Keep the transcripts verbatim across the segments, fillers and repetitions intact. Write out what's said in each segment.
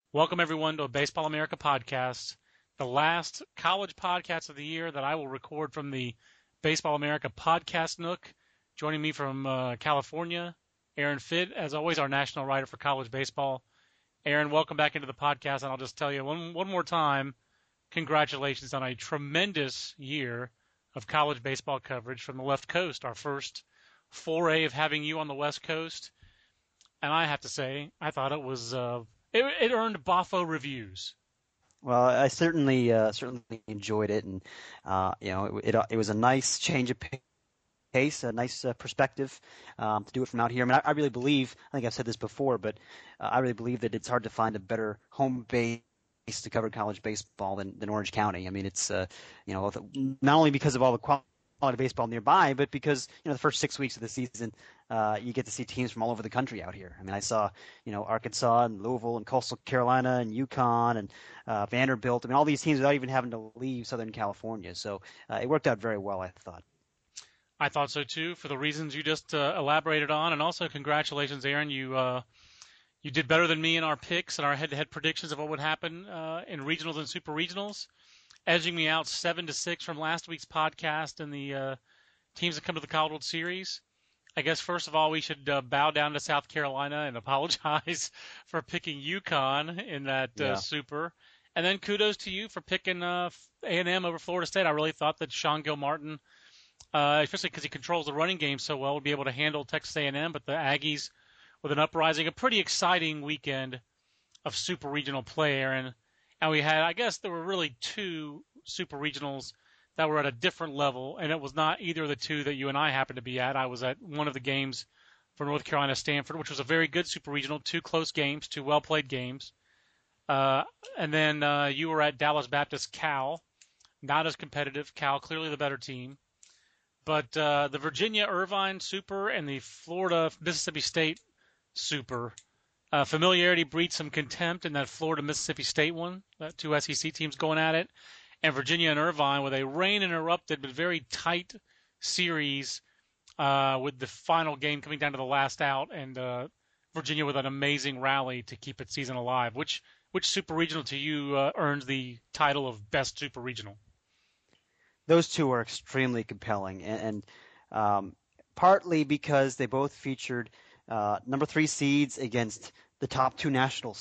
Welcome, everyone, to a Baseball America podcast, the last college podcast of the year that I will record from the Baseball America podcast nook. Joining me from uh, California, Aaron Fitt, as always, our national writer for college baseball. Aaron, welcome back into the podcast, and I'll just tell you one, one more time, congratulations on a tremendous year of college baseball coverage from the left coast, our first foray of having you on the West Coast. And I have to say, I thought it was uh, it, it earned Boffo reviews. Well, I certainly uh, certainly enjoyed it, and uh, you know, it, it it was a nice change of pace, a nice uh, perspective um, to do it from out here. I mean, I, I really believe. I think I've said this before, but uh, I really believe that it's hard to find a better home base to cover college baseball than, than Orange County. I mean, it's uh, you know, not only because of all the quality of baseball nearby, but because you know the first six weeks of the season, uh, you get to see teams from all over the country out here. I mean, I saw you know Arkansas and Louisville and Coastal Carolina and UConn and uh, Vanderbilt. I mean, all these teams without even having to leave Southern California. So uh, it worked out very well, I thought. I thought so too, for the reasons you just uh, elaborated on, and also congratulations, Aaron. You uh, you did better than me in our picks and our head-to-head predictions of what would happen uh, in regionals and super regionals, edging me out seven to six from last week's podcast and the uh, teams that come to the College World Series. I guess first of all we should uh, bow down to South Carolina and apologize for picking UConn in that uh, Yeah. super, and then kudos to you for picking uh, A and M over Florida State. I really thought that Sean Gilmartin, uh, especially because he controls the running game so well, would be able to handle Texas A and M. But the Aggies, with an uprising, a pretty exciting weekend of super regional play, Aaron. And we had, I guess, there were really two super regionals that were at a different level, and it was not either of the two that you and I happened to be at. I was at one of the games for North Carolina Stanford, which was a very good super regional, two close games, two well-played games. Uh, and then uh, you were at Dallas Baptist Cal, not as competitive. Cal, clearly the better team. But uh, the Virginia Irvine Super and the Florida Mississippi State Super, uh, familiarity breeds some contempt in that Florida Mississippi State one, uh, two S E C teams going at it, and Virginia and Irvine with a rain interrupted but very tight series, uh, with the final game coming down to the last out, and uh, Virginia with an amazing rally to keep its season alive. Which which super regional to you uh, earned the title of best super regional? Those two are extremely compelling, and, and um, partly because they both featured uh, number three seeds against the top two national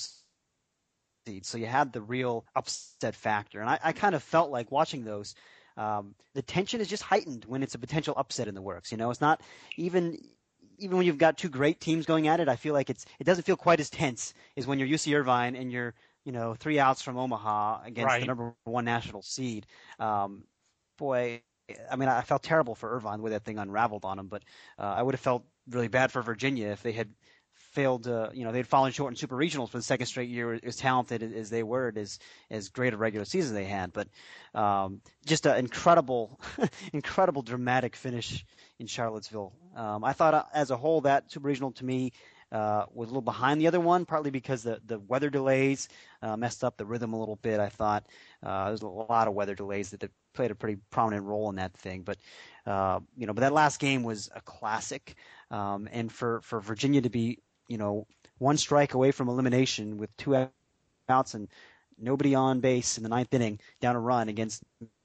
seeds. So you had the real upset factor, and I, I kind of felt like watching those. Um, the tension is just heightened when it's a potential upset in the works. You know, it's not even even when you've got two great teams going at it. I feel like it's it doesn't feel quite as tense as when you're U C Irvine and you're you know three outs from Omaha against the Right. number one national seed. Um, boy, I mean, I felt terrible for Irvine the way that thing unraveled on them, but uh, I would have felt really bad for Virginia if they had failed to, you know, they'd fallen short in super regionals for the second straight year, as talented as they were, as as great a regular season they had. But um, just an incredible, incredible dramatic finish in Charlottesville. Um, I thought uh, as a whole that super regional to me uh, was a little behind the other one, partly because the, the weather delays uh, messed up the rhythm a little bit. I thought uh, there's a lot of weather delays that, that played a pretty prominent role in that thing. But uh, you know, but that last game was a classic, um, and for, for Virginia to be you know one strike away from elimination with two outs and nobody on base in the ninth inning, down a run against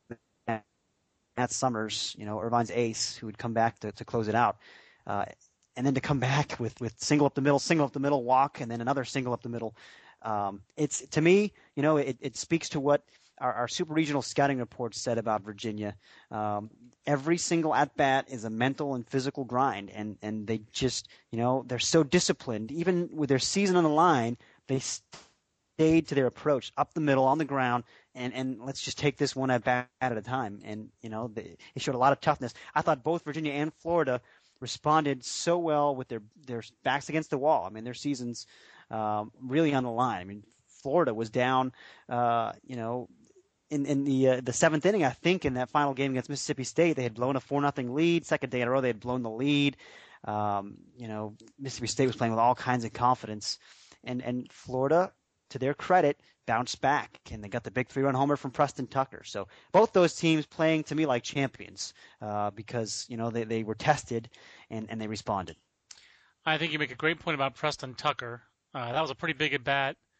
Matt Summers, you know Irvine's ace, who would come back to, to close it out. Uh, and then to come back with, with single up the middle, single up the middle, walk, and then another single up the middle. Um, it's to me, you know, it, it speaks to what our, our super regional scouting report said about Virginia. Um, every single at bat is a mental and physical grind, and, and they just, you know, they're so disciplined. Even with their season on the line, they stayed to their approach, up the middle, on the ground, and, and let's just take this one at bat at a time. And you know, they, it showed a lot of toughness. I thought both Virginia and Florida responded so well with their their backs against the wall. I mean, their seasons um, really on the line. I mean, Florida was down, uh, you know, in in the uh, the seventh inning, I think, in that final game against Mississippi State. They had blown a four nothing lead. Second day in a row, they had blown the lead. Um, you know, Mississippi State was playing with all kinds of confidence, and and Florida, to their credit, bounced back, and they got the big three-run homer from Preston Tucker. So both those teams playing to me like champions uh, because you know they, they were tested and, and they responded. I think you make a great point about Preston Tucker. Uh, that was a pretty big at bat.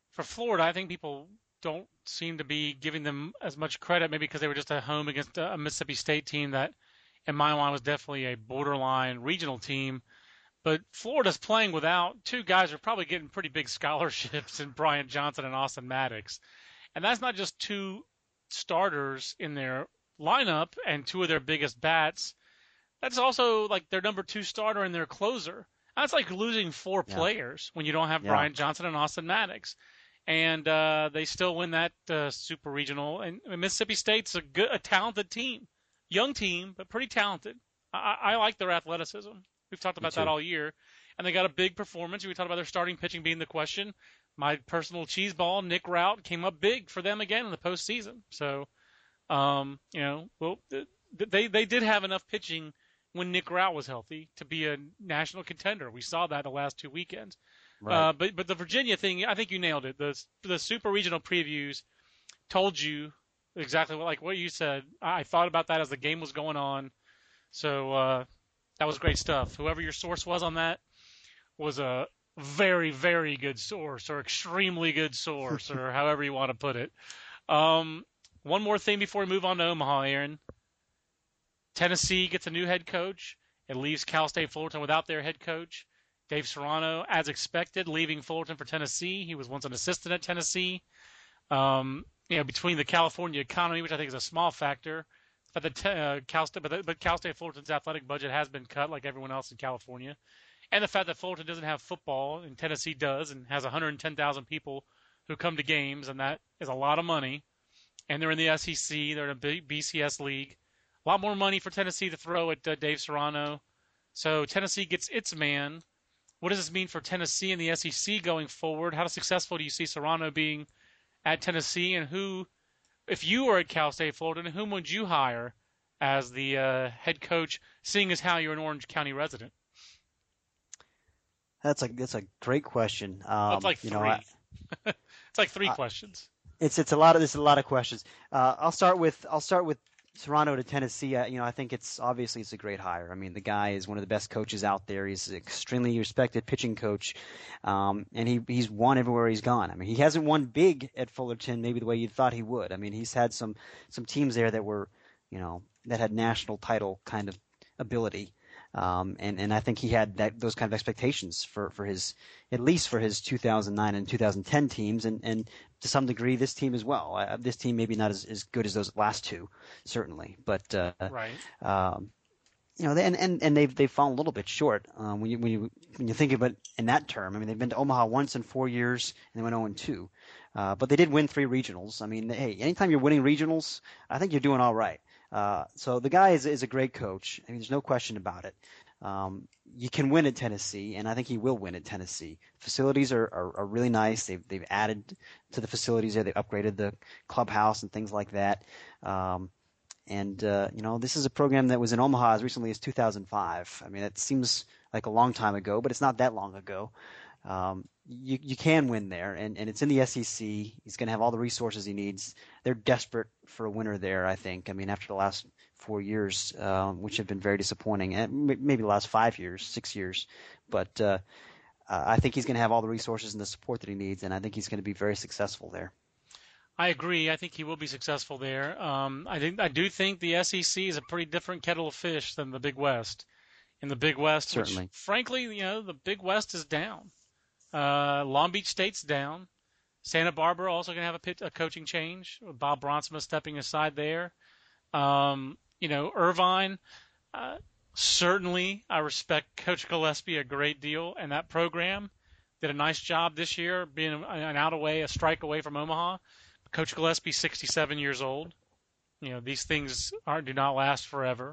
for Florida, I think people don't seem to be giving them as much credit, maybe because they were just at home against a Mississippi State team that, in my mind, was definitely a borderline regional team. But Florida's playing without two guys who are probably getting pretty big scholarships in Brian Johnson and Austin Maddox. And that's not just two starters in their lineup and two of their biggest bats. That's also like their number two starter and their closer. That's like losing four yeah. players when you don't have yeah. Brian Johnson and Austin Maddox. And uh, they still win that uh, super regional. And Mississippi State's a good, a talented team, young team, but pretty talented. I, I like their athleticism. We've talked about that all year. And they got a big performance. We talked about their starting pitching being the question. My personal cheese ball, Nick Rout, came up big for them again in the postseason. So, um, you know, well, they they did have enough pitching when Nick Rout was healthy to be a national contender. We saw that the last two weekends. Right. Uh, but but the Virginia thing, I think you nailed it. The the super regional previews told you exactly what, like what you said. I thought about that as the game was going on. So uh, that was great stuff. Whoever your source was on that was a very, very good source or extremely good source or however you want to put it. Um, one more thing before we move on to Omaha, Aaron. Tennessee gets a new head coach. It leaves Cal State Fullerton without their head coach. Dave Serrano, as expected, leaving Fullerton for Tennessee. He was once an assistant at Tennessee. Um, you know, between the California economy, which I think is a small factor, but the uh, Cal State, but, the, but Cal State Fullerton's athletic budget has been cut like everyone else in California. And the fact that Fullerton doesn't have football and Tennessee does and has one hundred ten thousand people who come to games, and that is a lot of money. And they're in the S E C. They're in a big B C S league. A lot more money for Tennessee to throw at uh, Dave Serrano. So Tennessee gets its man. What does this mean for Tennessee and the S E C going forward? How successful do you see Serrano being at Tennessee? And who, if you were at Cal State Fullerton, whom would you hire as the uh, head coach, seeing as how you're an Orange County resident? That's a that's a great question. Um, it's like three. You know, I, it's like three uh, questions. It's it's a lot of there's a lot of questions. Uh, I'll start with I'll start with Serrano to Tennessee. Uh, you know, I think it's obviously it's a great hire. I mean, the guy is one of the best coaches out there. He's an extremely respected pitching coach, um, and he he's won everywhere he's gone. I mean, he hasn't won big at Fullerton maybe the way you thought he would. I mean, he's had some some teams there that were, you know, that had national title kind of ability. Um, and, and I think he had that, those kind of expectations for, for his, at least for his two thousand nine and two thousand ten teams, and, and to some degree this team as well. Uh, this team maybe not as, as good as those last two, certainly, but uh, right. Um, you know, they, and, and, and they've they've fallen a little bit short um, when you when you when you think of it in that term. I mean, they've been to Omaha once in four years and they went oh and two, uh, but they did win three regionals. I mean, hey, anytime you're winning regionals, I think you're doing all right. Uh, so the guy is is a great coach. I mean, there's no question about it. Um, you can win at Tennessee, and I think he will win at Tennessee. Facilities are, are, are really nice. They've they've added to the facilities there. They've upgraded the clubhouse and things like that. Um, and uh, you know, this is a program that was in Omaha as recently as two thousand five. I mean, it seems like a long time ago, but it's not that long ago. Um, you you can win there, and, and it's in the S E C. He's going to have all the resources he needs. They're desperate for a winner there, I think. I mean, after the last four years, uh, which have been very disappointing, and maybe the last five years, six years, but uh, uh, I think he's going to have all the resources and the support that he needs, and I think he's going to be very successful there. I agree. I think he will be successful there. Um, I think I do think the S E C is a pretty different kettle of fish than the Big West. In the Big West, certainly, which, frankly, you know, the Big West is down. Uh, Long Beach State's down. Santa Barbara also going to have a, pit, a coaching change. Bob Bronsma stepping aside there. Um, you know, Irvine, uh, certainly I respect Coach Gillespie a great deal, and that program did a nice job this year being an out away, a strike away from Omaha. Coach Gillespie's sixty-seven years old. You know, these things are do not last forever.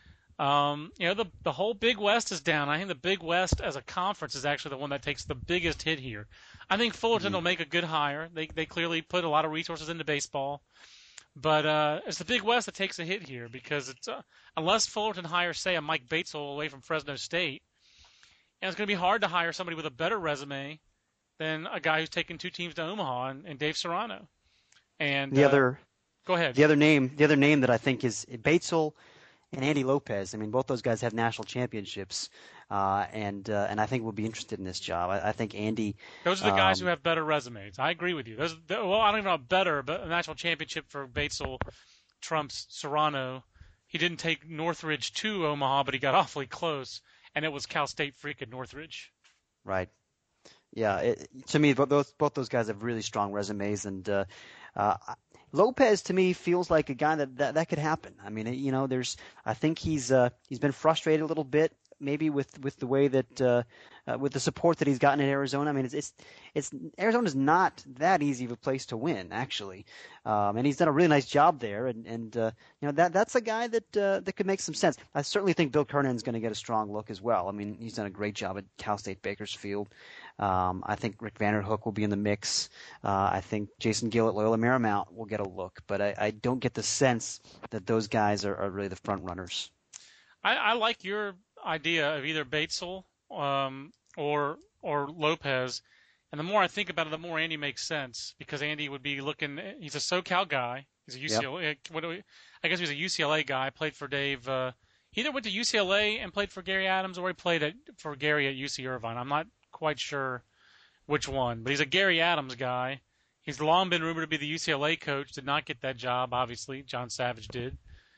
Um, you know, the the whole Big West is down. I think the Big West as a conference is actually the one that takes the biggest hit here. I think Fullerton mm-hmm. will make a good hire. They they clearly put a lot of resources into baseball. But uh, it's the Big West that takes a hit here because it's uh, unless Fullerton hires, say, a Mike Batesole away from Fresno State, and it's going to be hard to hire somebody with a better resume than a guy who's taken two teams to Omaha and, and Dave Serrano. And the uh, other, go ahead. The other name, the other name that I think is Batesole and Andy Lopez. I mean, both those guys have national championships. uh, and uh, and I think will be interested in this job. I, I think Andy. Those are the guys who Um, have better resumes. I agree with you. Those, well, I don't even know about better, but a national championship for Batesel trumps Serrano. He didn't take Northridge to Omaha, but he got awfully close, and it was Cal State freaking Northridge. right. Yeah. It, to me, both those both those guys have really strong resumes, and uh, uh, Lopez to me feels like a guy that, that that could happen. I mean, you know, there's I think he's uh, he's been frustrated a little bit, maybe with, with the way that uh, uh, with the support that he's gotten in Arizona. I mean, it's it's, it's Arizona's not that easy of a place to win, actually, um, and he's done a really nice job there. And, and uh, you know that that's a guy that uh, that could make some sense. I certainly think Bill Kernan's going to get a strong look as well. I mean, he's done a great job at Cal State Bakersfield. Um, I think Rick Vanderhook will be in the mix. Uh, I think Jason Gill at Loyola Marymount will get a look, but I, I don't get the sense that those guys are, are really the front runners. I, I like your idea of either Batesel um, or or Lopez, and the more I think about it, the more Andy makes sense because Andy would be looking. He's a SoCal guy. He's a U C L A. Yep. What do we, I guess he was a U C L A guy. Played for Dave. Uh, he either went to U C L A and played for Gary Adams, or he played at, for Gary at U C Irvine. I'm not quite sure which one, but he's a Gary Adams guy. He's long been rumored to be the U C L A coach. Did not get that job, obviously. John Savage did.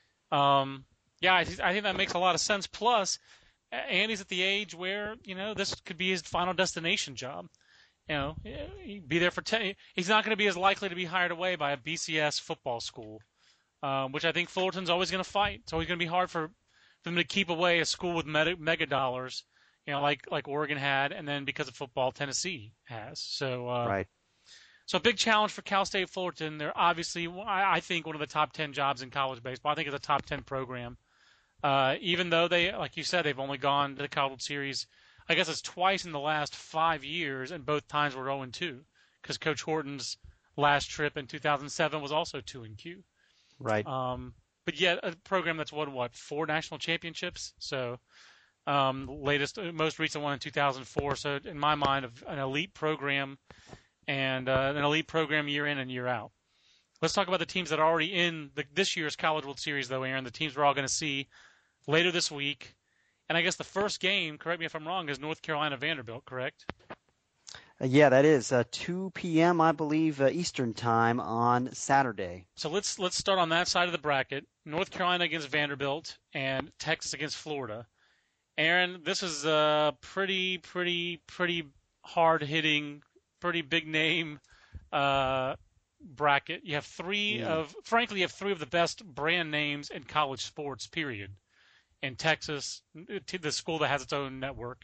Um, yeah, I, th- I think that makes a lot of sense. Plus, Andy's at the age where, you know, this could be his final destination job. You know, he'd be there for ten. He's not going to be as likely to be hired away by a B C S football school, um, which I think Fullerton's always going to fight. It's always going to be hard for, for them to keep away a school with mega, mega dollars, you know, like like Oregon had, and then because of football, Tennessee has. So, uh, Right. So a big challenge for Cal State Fullerton. They're obviously, I, I think, one of the top ten jobs in college baseball. I think it's a top ten program. Uh, even though they, like you said, they've only gone to the College World Series, I guess it's twice in the last five years, and both times were oh and two, because Coach Horton's last trip in two thousand seven was also two and Q. Right. Um, but yet a program that's won, what, four national championships? So um, latest, most recent one in two thousand four. So in my mind, an elite program and uh, an elite program year in and year out. Let's talk about the teams that are already in the, this year's College World Series, though, Aaron. The teams we're all going to see later this week. And I guess the first game, correct me if I'm wrong, is North Carolina Vanderbilt, correct? Uh, yeah, that is uh, two p.m., I believe, uh, Eastern time on Saturday. So let's let's start on that side of the bracket. North Carolina against Vanderbilt and Texas against Florida. Aaron, this is a pretty, pretty, pretty hard-hitting, pretty big-name uh, bracket. You have three Mm. of, frankly, you have three of the best brand names in college sports, period. In Texas, the school that has its own network,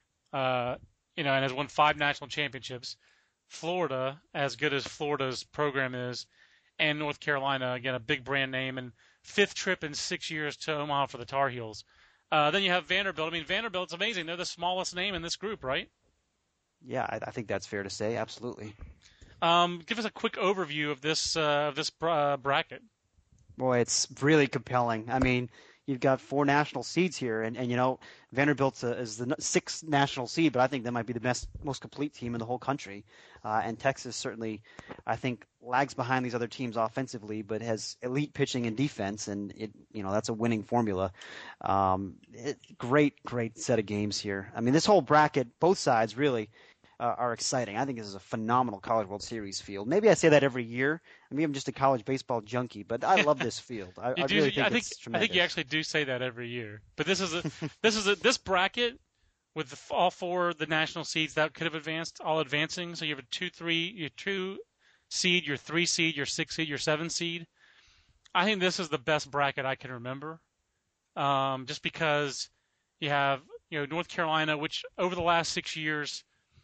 uh, you know, and has won five national championships. Florida, as good as Florida's program is, and North Carolina, again, a big brand name, and fifth trip in six years to Omaha for the Tar Heels. Uh, then you have Vanderbilt. I mean, Vanderbilt's amazing. They're the smallest name in this group, right? Yeah, I, I think that's fair to say. Absolutely. Um, give us a quick overview of this uh, of this uh, bracket. Boy, it's really compelling. I mean, you've got four national seeds here, and, and you know, Vanderbilt uh, is the sixth national seed, but I think that might be the best, most complete team in the whole country. Uh, and Texas certainly, I think, lags behind these other teams offensively, but has elite pitching and defense, and it, you know, that's a winning formula. Um, it, great, great set of games here. I mean, this whole bracket, both sides really. Uh, are exciting. I think this is a phenomenal College World Series field. Maybe I say that every year. I mean, I'm just a college baseball junkie, but I love this field. I, I do, really think, I think it's tremendous. I think you actually do say that every year. But this is a this is a this bracket with the, all four of the national seeds that could have advanced, all advancing. So you have a two, three, your two seed, your three seed, your six seed, your seven seed. I think this is the best bracket I can remember. Um, just because you have you know North Carolina, which over the last six years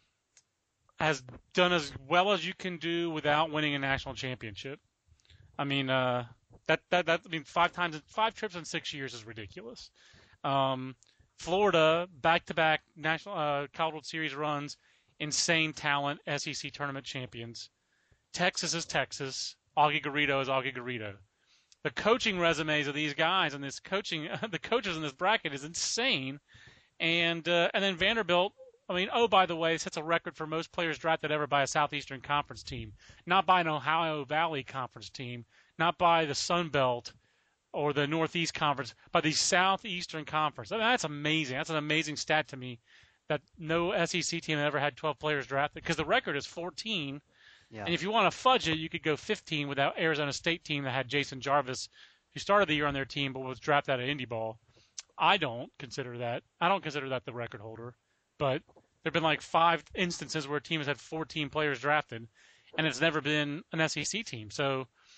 has done as well as you can do without winning a national championship. I mean, uh, that, that, that, I mean, five times, five trips in six years is ridiculous. Um, Florida, back-to-back national, uh, College World Series runs, insane talent, S E C tournament champions. Texas is Texas. Augie Garrido is Augie Garrido. The coaching resumes of these guys and this coaching, the coaches in this bracket is insane. And, uh, and then Vanderbilt, I mean, oh, by the way, sets a record for most players drafted ever by a Southeastern Conference team, not by an Ohio Valley Conference team, not by the Sun Belt, or the Northeast Conference, by the Southeastern Conference. I mean, that's amazing. That's an amazing stat to me that no S E C team ever had twelve players drafted, because the record is fourteen. Yeah. And if you want to fudge it, you could go fifteen with that Arizona State team that had Jason Jarvis, who started the year on their team but was drafted out of Indy Ball. I don't consider that. I don't consider that the record holder. But there have been like five instances where a team has had fourteen players drafted, and it's never been an S E C team. So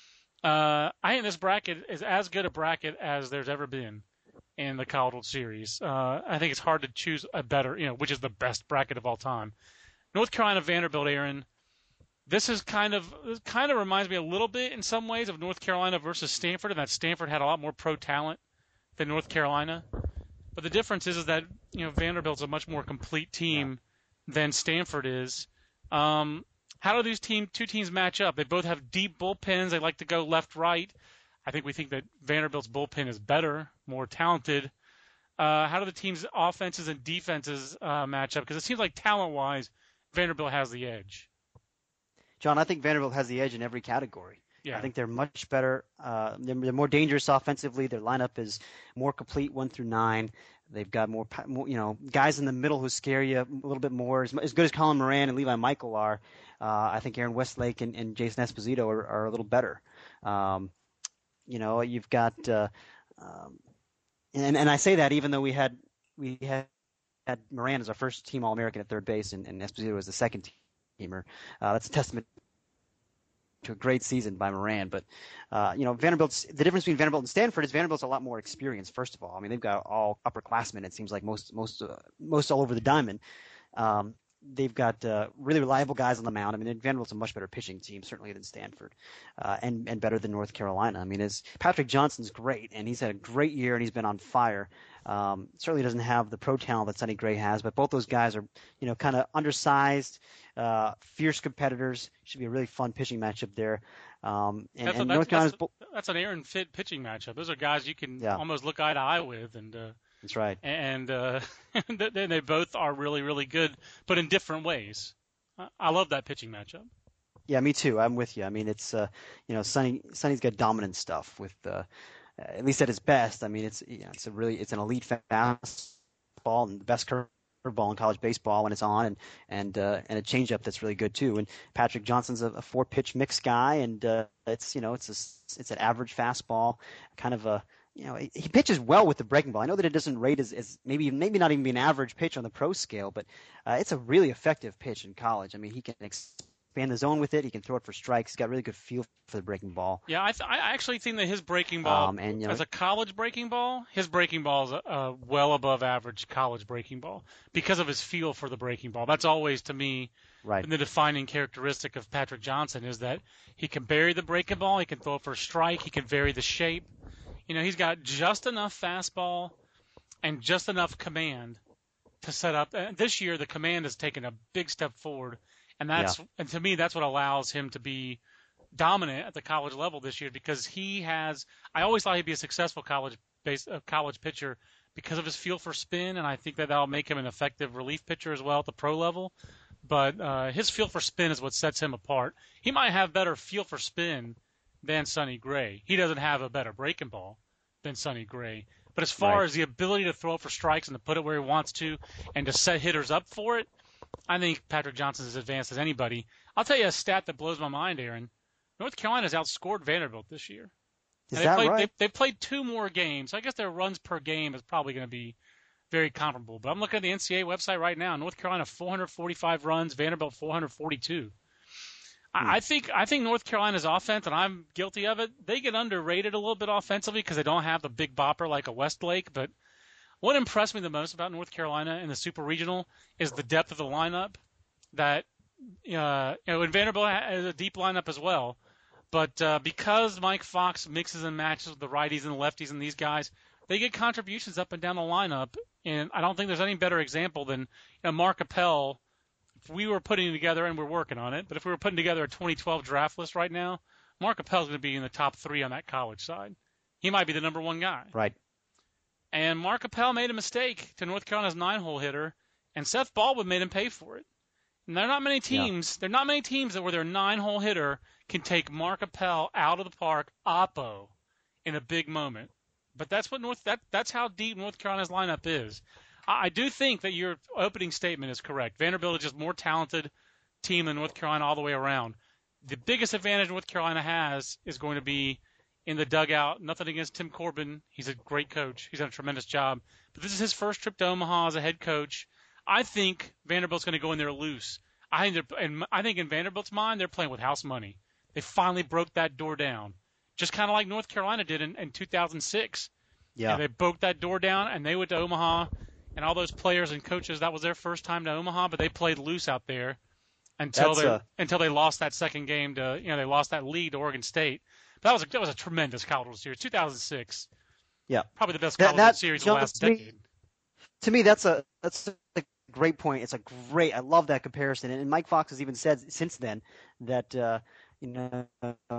uh, I think this bracket is as good a bracket as there's ever been in the College World Series. Uh, I think it's hard to choose a better, you know, which is the best bracket of all time. North Carolina, Vanderbilt, Aaron. This is kind of this kind of reminds me a little bit in some ways of North Carolina versus Stanford, and that Stanford had a lot more pro talent than North Carolina. But the difference is, is that, you know, Vanderbilt's a much more complete team yeah. than Stanford is. Um, how do these team two teams match up? They both have deep bullpens. They like to go left, right. I think we think that Vanderbilt's bullpen is better, more talented. Uh, how do the teams' offenses and defenses uh, match up? Because it seems like talent-wise, Vanderbilt has the edge. John, I think Vanderbilt has the edge in every category. Yeah. I think they're much better. Uh, they're, they're more dangerous offensively. Their lineup is more complete, one through nine. They've got more, more, you know, guys in the middle who scare you a little bit more. As, as good as Colin Moran and Levi Michael are, uh, I think Aaron Westlake and, and Jason Esposito are, are a little better. Um, you know, you've got, uh, um, and and I say that even though we had we had, had Moran as our first team All-American at third base, and, and Esposito as the second teamer. Uh, that's a testament to a great season by Moran. But, uh, you know, Vanderbilt's the difference between Vanderbilt and Stanford is Vanderbilt's a lot more experienced, first of all. I mean, they've got all upperclassmen, it seems like, most most uh, most all over the diamond. Um, they've got uh, really reliable guys on the mound. I mean, Vanderbilt's a much better pitching team, certainly, than Stanford, uh, and, and better than North Carolina. I mean, as Patrick Johnson's great, and he's had a great year, and he's been on fire. Um, certainly doesn't have the pro talent that Sonny Gray has, but both those guys are, you know, kind of undersized, uh, fierce competitors. Should be a really fun pitching matchup there. Um, and, that's, and a, North that's, Carolina's that's, that's an Aaron Fit pitching matchup. Those are guys you can yeah. almost look eye to eye with, and uh, that's right. And uh, they, they both are really, really good, but in different ways. I love that pitching matchup. Yeah, me too. I'm with you. I mean, it's uh, you know, Sonny Sonny's got dominant stuff with. Uh, At least at his best, I mean, it's you know, it's a really it's an elite fastball and the best curveball in college baseball when it's on, and and uh, and a changeup that's really good too. And Patrick Johnson's a, a four pitch mix guy, and uh, it's you know it's a, it's an average fastball, kind of a you know he, he pitches well with the breaking ball. I know that it doesn't rate as, as maybe maybe not even be an average pitch on the pro scale, but uh, it's a really effective pitch in college. I mean, he can. Ex- expand the zone with it. He can throw it for strikes. He's got a really good feel for the breaking ball. Yeah, I, th- I actually think that his breaking ball, um, and, you know, as a college breaking ball, his breaking ball is a, a well above average college breaking ball because of his feel for the breaking ball. That's always, to me, right. the defining characteristic of Patrick Johnson is that he can bury the breaking ball, he can throw it for a strike, he can vary the shape. You know, he's got just enough fastball and just enough command to set up. And this year, the command has taken a big step forward. And that's yeah. and to me, that's what allows him to be dominant at the college level this year, because he has. I always thought he'd be a successful college base, uh, college pitcher because of his feel for spin, and I think that that'll make him an effective relief pitcher as well at the pro level. But uh, his feel for spin is what sets him apart. He might have better feel for spin than Sonny Gray. He doesn't have a better breaking ball than Sonny Gray. But as far right. as the ability to throw it for strikes and to put it where he wants to and to set hitters up for it, I think Patrick Johnson's as advanced as anybody. I'll tell you a stat that blows my mind, Aaron. North Carolina's outscored Vanderbilt this year. Is and that played, right? They, they played two more games. So I guess their runs per game is probably going to be very comparable. But I'm looking at the N C double A website right now. North Carolina four hundred forty-five runs, Vanderbilt four hundred forty-two. Hmm. I, I think I think North Carolina's offense, and I'm guilty of it, they get underrated a little bit offensively because they don't have the big bopper like a Westlake, but what impressed me the most about North Carolina in the Super Regional is the depth of the lineup. That uh, you know, and Vanderbilt has a deep lineup as well, but uh, because Mike Fox mixes and matches with the righties and the lefties and these guys, they get contributions up and down the lineup. And I don't think there's any better example than you know, Mark Appel. If we were putting together, and we're working on it, but if we were putting together a twenty twelve draft list right now, Mark Appel's going to be in the top three on that college side. He might be the number one guy. Right. And Mark Appel made a mistake to North Carolina's nine-hole hitter, and Seth Baldwin made him pay for it. And there are not many teams. Yeah. There are not many teams that where their nine-hole hitter can take Mark Appel out of the park oppo in a big moment. But that's what North that that's how deep North Carolina's lineup is. I, I do think that your opening statement is correct. Vanderbilt is just more talented team than North Carolina all the way around. The biggest advantage North Carolina has is going to be in the dugout. Nothing against Tim Corbin. He's a great coach. He's done a tremendous job. But this is his first trip to Omaha as a head coach. I think Vanderbilt's going to go in there loose. I think, and I think in Vanderbilt's mind, they're playing with house money. They finally broke that door down, just kind of like North Carolina did in, in two thousand six. Yeah. And they broke that door down, and they went to Omaha, and all those players and coaches, that was their first time to Omaha, but they played loose out there until That's they a- until they lost that second game to you know they lost that lead to Oregon State. But that was a, that was a tremendous College World Series. two thousand six, Yeah. probably the best That- College World that- Series of you the know, last to me- decade. To me, that's a that's a great point. It's a great. I love that comparison. And Mike Fox has even said since then that uh, you know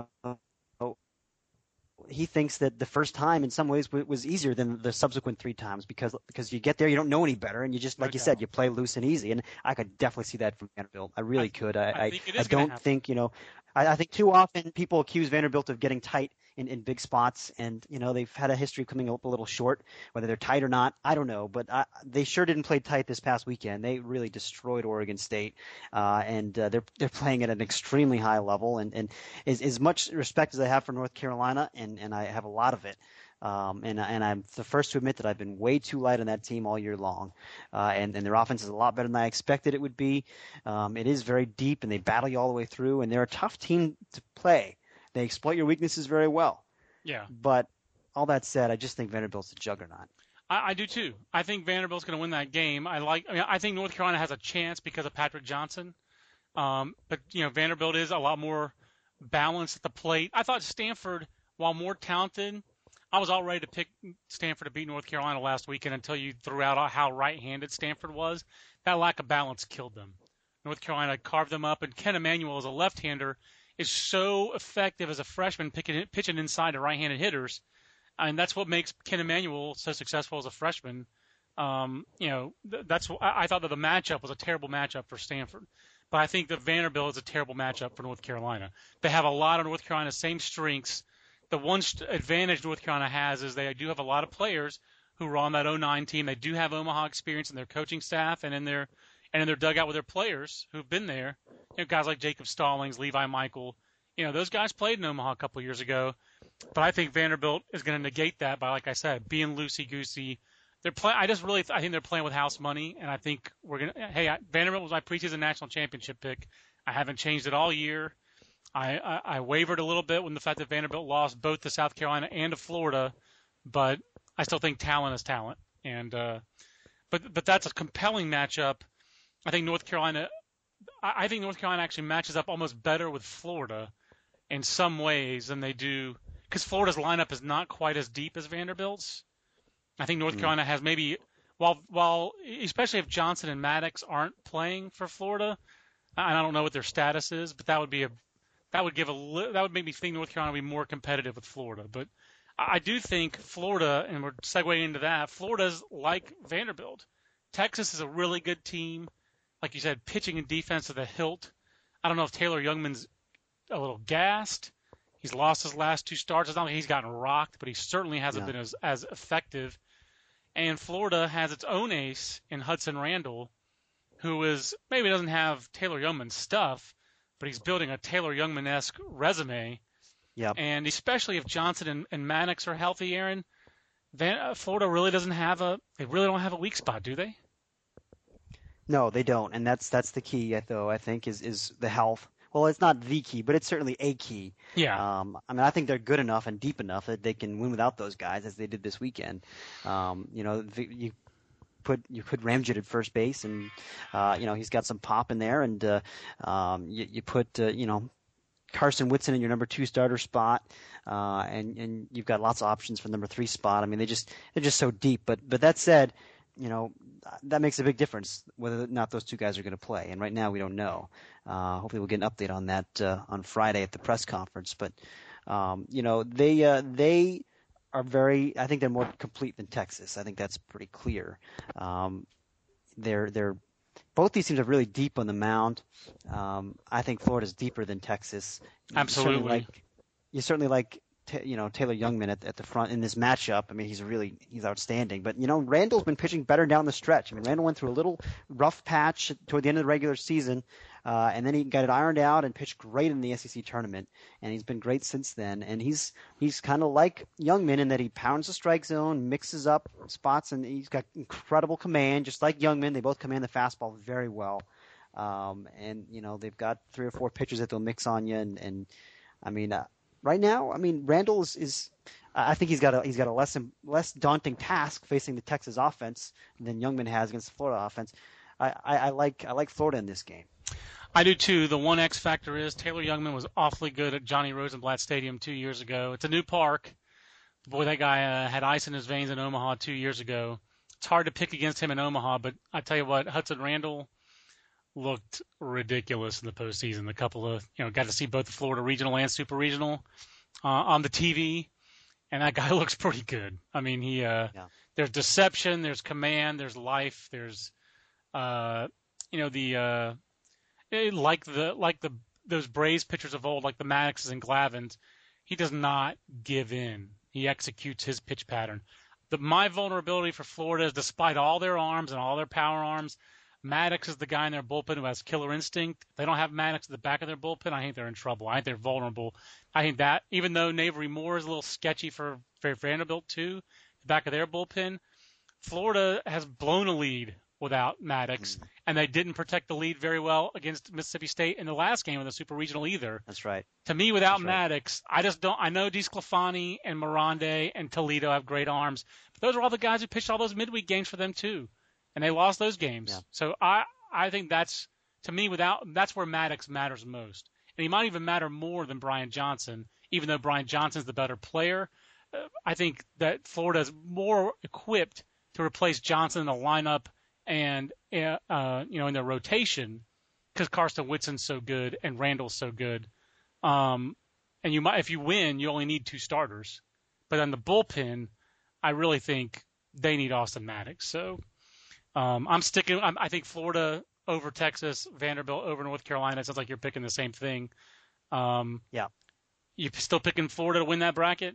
he thinks that the first time in some ways was easier than the subsequent three times because because you get there, you don't know any better, and you just like No you doubt. said, you play loose and easy. And I could definitely see that from Vanderbilt. I really I- could. I I I, think it I is gonna don't happen. think you know. I, I think too often people accuse Vanderbilt of getting tight in, in big spots, and you know they've had a history of coming up a little short. Whether they're tight or not, I don't know. But I, they sure didn't play tight this past weekend. They really destroyed Oregon State, uh, and uh, they're they're playing at an extremely high level. And and as, as much respect as I have for North Carolina, and and I have a lot of it. Um, and and I'm the first to admit that I've been way too light on that team all year long, uh, and and their offense is a lot better than I expected it would be. Um, it is very deep, and they battle you all the way through, and they're a tough team to play. They exploit your weaknesses very well. Yeah. But all that said, I just think Vanderbilt's a juggernaut. I, I do too. I think Vanderbilt's going to win that game. I like. I mean, I think North Carolina has a chance because of Patrick Johnson. Um, but you know, Vanderbilt is a lot more balanced at the plate. I thought Stanford, while more talented, I was all ready to pick Stanford to beat North Carolina last weekend until you threw out how right-handed Stanford was. That lack of balance killed them. North Carolina carved them up, and Ken Emanuel, as a left-hander, is so effective as a freshman picking, pitching inside to right-handed hitters. And that's what makes Ken Emanuel so successful as a freshman. Um, you know, that's I, I thought that the matchup was a terrible matchup for Stanford, but I think that Vanderbilt is a terrible matchup for North Carolina. They have a lot of North Carolina's same strengths. The one st- advantage North Carolina has is they do have a lot of players who were on that oh nine team. They do have Omaha experience in their coaching staff and in their and in their dugout with their players who've been there. You know, guys like Jacob Stallings, Levi Michael. You know, those guys played in Omaha a couple of years ago. But I think Vanderbilt is going to negate that by, like I said, being loosey-goosey. They're play- I just really, I think they're playing with house money, and I think we're going to. Hey, I, Vanderbilt was my preseason national championship pick. I haven't changed it all year. I, I, I wavered a little bit when the fact that Vanderbilt lost both to South Carolina and to Florida, but I still think talent is talent. And uh, but but that's a compelling matchup. I think North Carolina. I, I think North Carolina actually matches up almost better with Florida in some ways than they do. Because Florida's lineup is not quite as deep as Vanderbilt's. I think North Mm. Carolina has maybe, while while especially if Johnson and Maddox aren't playing for Florida, and I don't know what their status is, but that would be a that would give a li- that would make me think North Carolina would be more competitive with Florida. But I I do think Florida, and we're segueing into that, Florida's like Vanderbilt. Texas is a really good team, like you said, pitching and defense to the hilt. I don't know if Taylor Youngman's a little gassed. He's lost his last two starts. It's not like he's gotten rocked, but he certainly hasn't Yeah. been as, as effective. And Florida has its own ace in Hudson Randall, who is maybe doesn't have Taylor Youngman's stuff, but he's building a Taylor Youngman-esque resume. Yep. And especially if Johnson and, and Maddox are healthy, Aaron, Van, uh, Florida really doesn't have a they really don't have a weak spot, do they? No, they don't, and that's that's the key, though. I think is is the health. Well, it's not the key, but it's certainly a key. Yeah. Um, I mean, I think they're good enough and deep enough that they can win without those guys, as they did this weekend. Um, you know, the, you put you put Ramjet at first base, and uh, you know he's got some pop in there, and uh, um, you, you put uh, you know Carson Whitson in your number two starter spot, uh, and and you've got lots of options for number three spot. I mean, they just they're just so deep. But but that said, you know, that makes a big difference whether or not those two guys are going to play. And right now we don't know. Uh, hopefully we'll get an update on that uh, on Friday at the press conference. But um, you know, they uh, they are very. I think they're more complete than Texas. I think that's pretty clear. Um, they're they're both these teams are really deep on the mound. Um, I think Florida's deeper than Texas. You Absolutely. certainly like, you certainly like Ta- you know, Taylor Youngman at, at the front in this matchup. I mean, he's really he's outstanding. But you know, Randall's been pitching better down the stretch. I mean, Randall went through a little rough patch toward the end of the regular season, uh, and then he got it ironed out and pitched great in the S E C tournament. And he's been great since then. And he's he's kind of like Youngman in that he pounds the strike zone, mixes up spots, and he's got incredible command, just like Youngman. They both command the fastball very well. Um, and you know, they've got three or four pitches that they'll mix on you, and, and I mean. Uh, Right now, I mean, Randall is, is I think he's got a he's got a less less daunting task facing the Texas offense than Youngman has against the Florida offense. I, I, I like I like Florida in this game. I do too. The one X factor is Taylor Youngman was awfully good at Johnny Rosenblatt Stadium two years ago. It's a new park. Boy, that guy uh, had ice in his veins in Omaha two years ago. It's hard to pick against him in Omaha, but I tell you what, Hudson Randall looked ridiculous in the postseason. A couple of, you know, got to see both the Florida Regional and Super Regional uh, on the T V, and that guy looks pretty good. I mean, he uh, yeah. There's deception, there's command, there's life, there's uh, you know the uh, like the like the those Braves pitchers of old, like the Maddoxes and Glavins. He does not give in. He executes his pitch pattern. The my vulnerability for Florida is, despite all their arms and all their power arms, Maddox is the guy in their bullpen who has killer instinct. If they don't have Maddox at the back of their bullpen, I think they're in trouble. I think they're vulnerable. I think that, even though Navery Moore is a little sketchy for, for Vanderbilt too, the back of their bullpen, Florida has blown a lead without Maddox, mm. and they didn't protect the lead very well against Mississippi State in the last game of the Super Regional either. That's right. To me, without That's Maddox, right. I just don't. I know DeSclafani and Mirande and Toledo have great arms, but those are all the guys who pitched all those midweek games for them too. And they lost those games. Yeah. So I, I think that's, to me, without that's where Maddox matters most. And he might even matter more than Brian Johnson, even though Brian Johnson's the better player. Uh, I think that Florida is more equipped to replace Johnson in the lineup and, uh, uh, you know, in their rotation, because Karsten Whitson's so good and Randall's so good. Um, and you might, if you win, you only need two starters. But on the bullpen, I really think they need Austin Maddox. So. Um, I'm sticking. I'm, I think Florida over Texas, Vanderbilt over North Carolina. It sounds like you're picking the same thing. Um, yeah. You still picking Florida to win that bracket?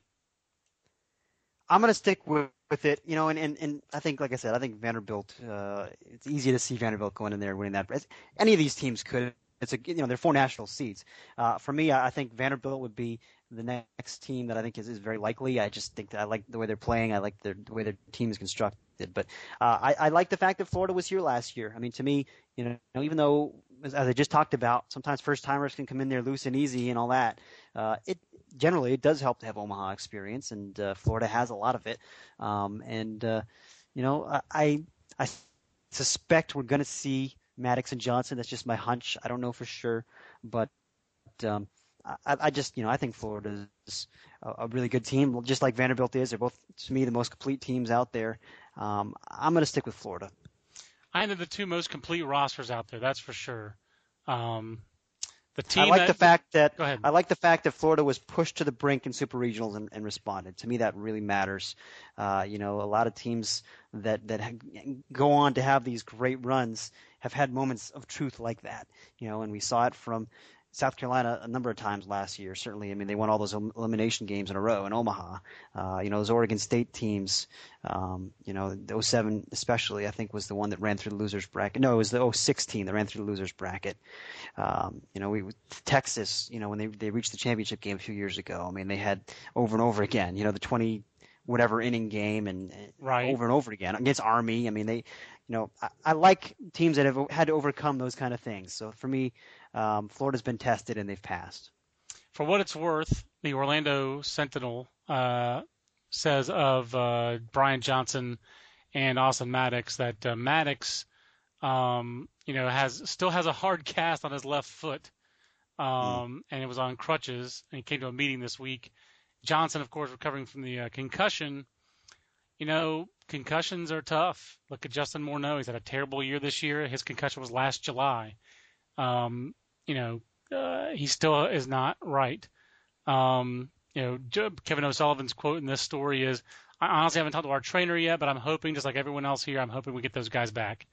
I'm going to stick with, with it. You know, and, and, and I think, like I said, I think Vanderbilt. Uh, it's easy to see Vanderbilt going in there and winning that. Any of these teams could. It's a you know they're four national seeds. Uh, for me, I, I think Vanderbilt would be the next team that I think is, is very likely. I just think that I like the way they're playing. I like their, the way their team is constructed. But uh, I, I like the fact that Florida was here last year. I mean, to me, you know, even though, as I just talked about, sometimes first-timers can come in there loose and easy and all that, uh, it generally it does help to have Omaha experience, and uh, Florida has a lot of it. Um, and, uh, you know, I, I suspect we're going to see Maddox and Johnson. That's just my hunch. I don't know for sure. But um, I, I just, you know, I think Florida is a, a really good team, just like Vanderbilt is. They're both, to me, the most complete teams out there. Um, I'm going to stick with Florida. I think they're the two most complete rosters out there. That's for sure. Um, the team. I like that, the fact that go ahead. I like the fact that Florida was pushed to the brink in Super Regionals and, and responded. To me, that really matters. Uh, you know, a lot of teams that that go on to have these great runs have had moments of truth like that. You know, and we saw it from South Carolina a number of times last year. Certainly, I mean, they won all those elimination games in a row in Omaha. Uh, you know, those Oregon State teams, um, you know, the oh seven especially, I think, was the one that ran through the losers bracket. No, it was the oh six team that ran through the losers bracket. Um, you know, we Texas, you know, when they they reached the championship game a few years ago, I mean, they had over and over again, you know, the twenty whatever inning game and right. over and over again against Army. I mean, they, you know, I, I like teams that have had to overcome those kind of things. So for me, um, Florida's been tested and they've passed. For what it's worth, the Orlando Sentinel uh, says of uh, Brian Johnson and Austin Maddox that uh, Maddox, um, you know, has still has a hard cast on his left foot, um, mm. and it was on crutches. And he came to a meeting this week. Johnson, of course, recovering from the uh, concussion. You know, concussions are tough. Look at Justin Morneau. He's had a terrible year this year. His concussion was last July. Um, you know, uh, he still is not right. Um, you know, Kevin O'Sullivan's quote in this story is, I honestly haven't talked to our trainer yet, but I'm hoping, just like everyone else here, I'm hoping we get those guys back.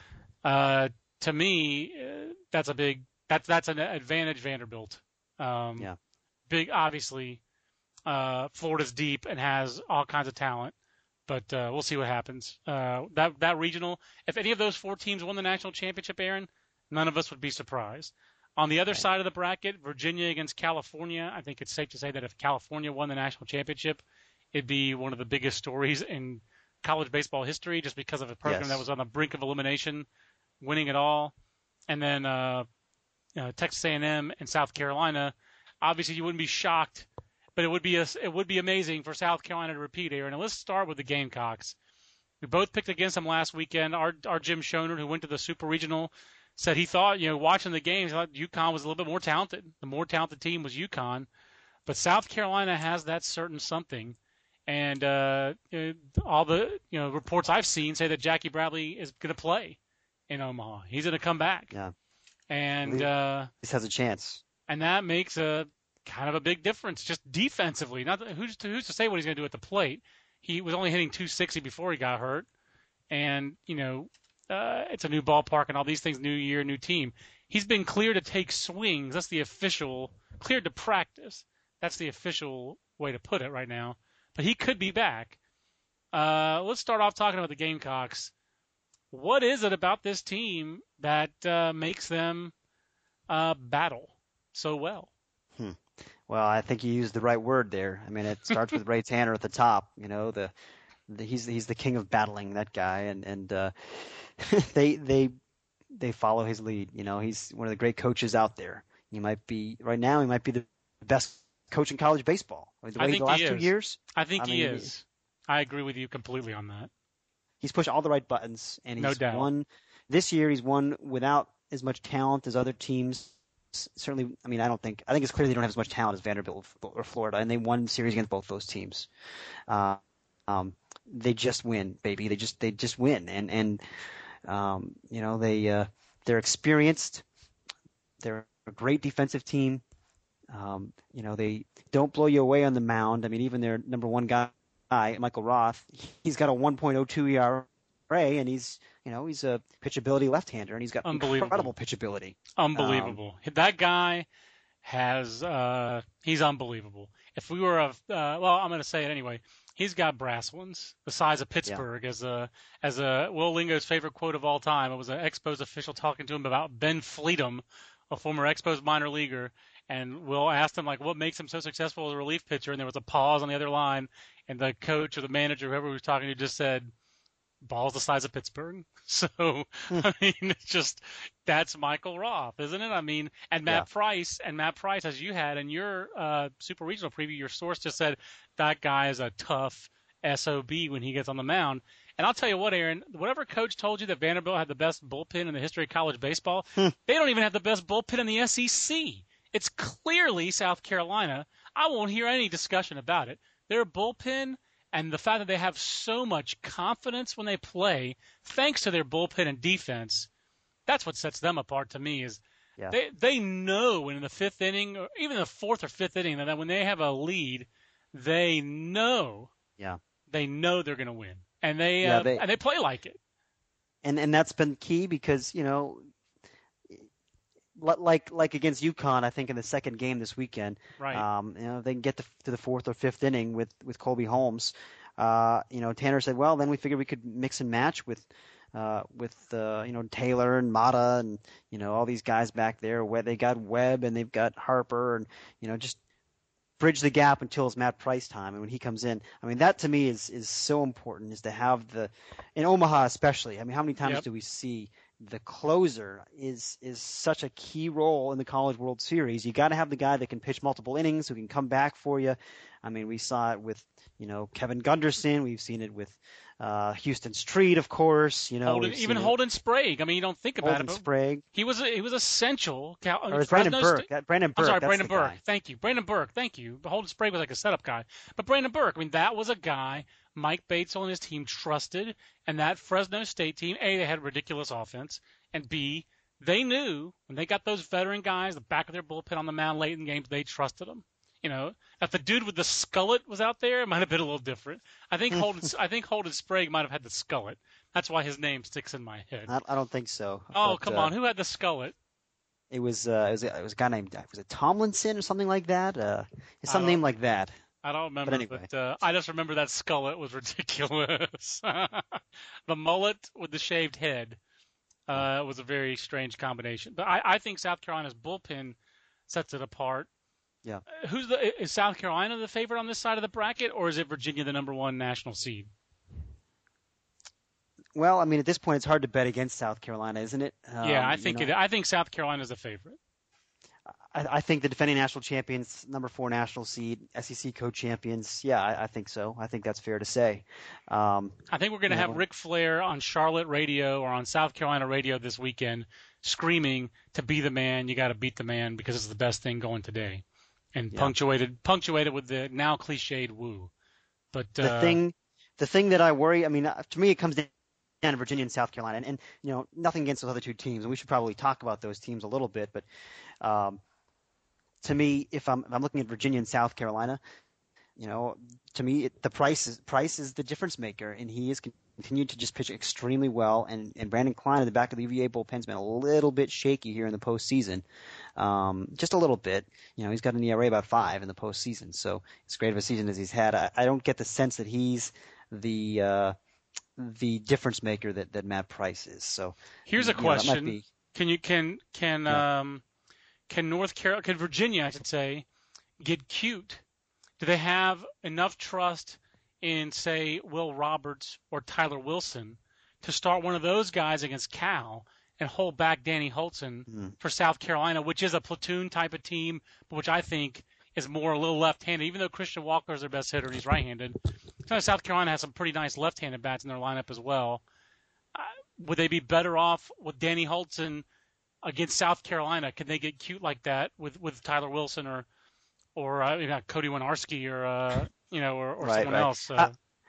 Uh, to me, uh, that's a big, that's, that's an advantage Vanderbilt. Um, yeah. Big, obviously, Uh, Florida's deep and has all kinds of talent, but uh, we'll see what happens. Uh, that that regional, if any of those four teams won the national championship, Aaron, none of us would be surprised. On the other Right. side of the bracket, Virginia against California, I think it's safe to say that if California won the national championship, it'd be one of the biggest stories in college baseball history just because of a program Yes. that was on the brink of elimination, winning it all. And then uh, uh, Texas A and M and South Carolina, obviously you wouldn't be shocked, but it would be a, it would be amazing for South Carolina to repeat here. And let's start with the Gamecocks. We both picked against them last weekend. Our our Jim Schoner, who went to the Super Regional, said he thought, you know, watching the games, he thought UConn was a little bit more talented. The more talented team was UConn. But South Carolina has that certain something. And uh, all the you know reports I've seen say that Jackie Bradley is going to play in Omaha. He's going to come back. Yeah. And uh, This has a chance. and that makes a kind of a big difference just defensively. Not that, who's to, who's to say what he's going to do at the plate? He was only hitting two sixty before he got hurt, and you know uh, it's a new ballpark and all these things, new year, new team. He's been cleared to take swings. That's the official cleared to practice. That's the official way to put it right now. But he could be back. Uh, let's start off talking about the Gamecocks. What is it about this team that uh, makes them uh, battle so well? Hmm. Well, I think you used the right word there. I mean, it starts with Ray Tanner at the top. You know, the, the he's he's the king of battling, that guy, and and uh, they they they follow his lead. You know, he's one of the great coaches out there. He might be right now. He might be the best coach in college baseball. I mean, the I way think the last he two is. years, I think I he mean, is. I agree with you completely on that. he's pushed all the right buttons, and No he's doubt. won this year. He's won without as much talent as other teams. Certainly, I mean, I don't think I think it's clear they don't have as much talent as Vanderbilt or Florida, and they won series against both those teams. Uh, um, they just win, baby. They just they just win, and and um, you know they uh, they're experienced. They're a great defensive team. Um, you know they don't blow you away on the mound. I mean, even their number one guy, Michael Roth, he's got a one point oh two E R A, and he's you know he's a pitchability left-hander, and he's got Unbelievable. incredible pitchability. Unbelievable. Um, that guy has uh, he's unbelievable. If we were a uh, well, I'm going to say it anyway. He's got brass ones the size of Pittsburgh. Yeah. As a as a Will Lingo's favorite quote of all time. It was an Expos official talking to him about Ben Fleetum, a former Expos minor leaguer, and Will asked him like what makes him so successful as a relief pitcher, and there was a pause on the other line, and the coach or the manager, whoever he was talking to, just said, "Ball's the size of Pittsburgh." So, I mean, it's just, that's Michael Roth, isn't it? I mean, and Matt yeah. Price, and Matt Price, as you had in your uh, Super Regional preview, your source just said that guy is a tough S O B when he gets on the mound. And I'll tell you what, Aaron, whatever coach told you that Vanderbilt had the best bullpen in the history of college baseball, they don't even have the best bullpen in the S E C. It's clearly South Carolina. I won't hear any discussion about it. Their bullpen, and the fact that they have so much confidence when they play, thanks to their bullpen and defense, that's what sets them apart to me. Is yeah. they they know when in the fifth inning, or even the fourth or fifth inning, that when they have a lead, they know yeah. they know they're going to win, and they, yeah, uh, they and they play like it. And and that's been key because you know. Like like against UConn, I think in the second game this weekend, Right. um, you know, they can get to, to the fourth or fifth inning with with Colby Holmes. Uh, you know, Tanner said, well, then we figured we could mix and match with uh, with uh, you know Taylor and Mata and you know all these guys back there. Where they got Webb and they've got Harper and you know just bridge the gap until it's Matt Price time. And when he comes in, I mean that to me is is so important, is to have the in Omaha especially. I mean, how many times Yep. do we see the closer is is such a key role in the College World Series? You got to have the guy that can pitch multiple innings, who can come back for you. I mean, we saw it with you know Kevin Gunderson. We've seen it with uh, Houston Street, of course. You know, Holden, we've even seen Holden Sprague. I mean, you don't think it, about Holden it, but Sprague, he was he was essential. Cal- or it's Brandon Fresno Burke. Sta- That- Brandon Burke. I'm sorry, that's Brandon the Burke. guy. Thank you, Brandon Burke. Thank you. But Holden Sprague was like a setup guy, but Brandon Burke. I mean, that was a guy Mike Batesel and his team trusted, and that Fresno State team, A, they had ridiculous offense, and B, they knew when they got those veteran guys, the back of their bullpen on the mound late in games, they trusted them. You know, if the dude with the skullet was out there, it might have been a little different. I think Holden, I think Holden Sprague might have had the skullet. That's why his name sticks in my head. I, I don't think so. Oh, but, come uh, on, who had the skullet? It was uh, it was it was a guy named was it Tomlinson or something like that? Uh, it's some name like that. I don't remember, But anyway, but uh, I just remember that skullet was ridiculous. The mullet with the shaved head uh, was a very strange combination. But I, I think South Carolina's bullpen sets it apart. yeah. Who's the is South Carolina the favorite on this side of the bracket, or is it Virginia the number one national seed? Well, I mean, at this point, it's hard to bet against South Carolina, isn't it? Um, Yeah, I you think know, it. I think South Carolina's the favorite. I, I think the defending national champions, number four national seed, S E C co-champions. Yeah, I, I think so. I think that's fair to say. Um, I think we're going to you have know, Ric Flair on Charlotte radio or on South Carolina radio this weekend, screaming to be the man. You got to beat the man because it's the best thing going today, and Yeah. punctuated punctuated with the now cliched woo. But the uh, thing, the thing that I worry, I mean, uh, to me, it comes down to Virginia and South Carolina, and, and you know, nothing against those other two teams, and we should probably talk about those teams a little bit. But um, to me, if I'm if I'm looking at Virginia and South Carolina, you know, to me, it, the price is price is the difference maker, and he has continued to just pitch extremely well. And, and Brandon Klein at the back of the U V A bullpen's been a little bit shaky here in the postseason, um, just a little bit. You know, he's got an E R A about five in the postseason, so as great of a season as he's had, I, I don't get the sense that he's the uh, the difference maker that, that Matt Price is. So here's a you know, that might question: be- Can you can can Yeah. um, can North Carolina, can Virginia, I should say, get cute? Do they have enough trust in, say, Will Roberts or Tyler Wilson to start one of those guys against Cal and hold back Danny Holtzen Hmm. for South Carolina, which is a platoon type of team, but which I think is more a little left-handed, even though Christian Walker is their best hitter and he's right-handed. South Carolina has some pretty nice left-handed bats in their lineup as well. Uh, would they be better off with Danny Holtzen against South Carolina? Can they get cute like that with, with Tyler Wilson or or uh, you know, Cody Winarski or uh, you know or, or Right, someone right. else? Uh,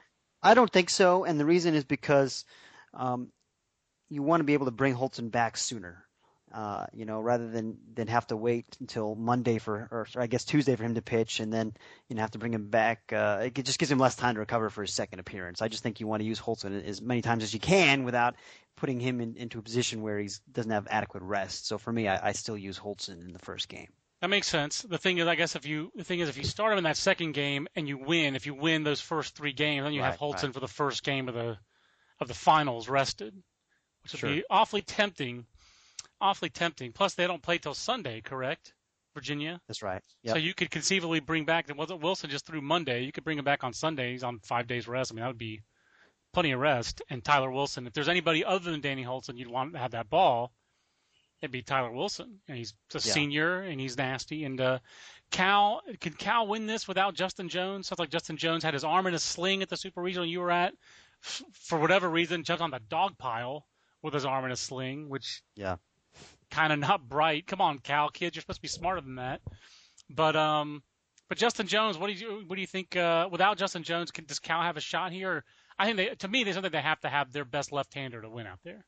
I don't think so, and the reason is because um, you want to be able to bring Holton back sooner. Uh, you know, rather than, than have to wait until Monday for, or I guess Tuesday for him to pitch, and then you know have to bring him back. Uh, it just gives him less time to recover for his second appearance. I just think you want to use Holton as many times as you can without putting him in, into a position where he doesn't have adequate rest. So for me, I, I still use Holton in the first game. That makes sense. The thing is, I guess if you the thing is if you start him in that second game and you win, if you win those first three games, then you have Right, Holtzen right. for the first game of the of the finals rested, which would Sure. be awfully tempting. Awfully tempting. Plus, they don't play till Sunday, correct? Virginia. That's right. Yep. So you could conceivably bring back. It wasn't Wilson just threw Monday. You could bring him back on Sunday. He's on five days rest. I mean, that would be plenty of rest. And Tyler Wilson, if there's anybody other than Danny Holtzen you'd want to have that ball, it'd be Tyler Wilson. And he's a Yeah. senior and he's nasty. And uh, Cal, can Cal win this without Justin Jones? Sounds like Justin Jones had his arm in a sling at the Super Regional you were at. F- for whatever reason, jumped on the dog pile with his arm in a sling, which Yeah. kind of not bright. Come on, Cal, kids, you're supposed to be smarter than that. But um, but Justin Jones, what do you what do you think? Uh, without Justin Jones, can, does Cal have a shot here? I think they, to me, there's something they have to have their best left-hander to win out there.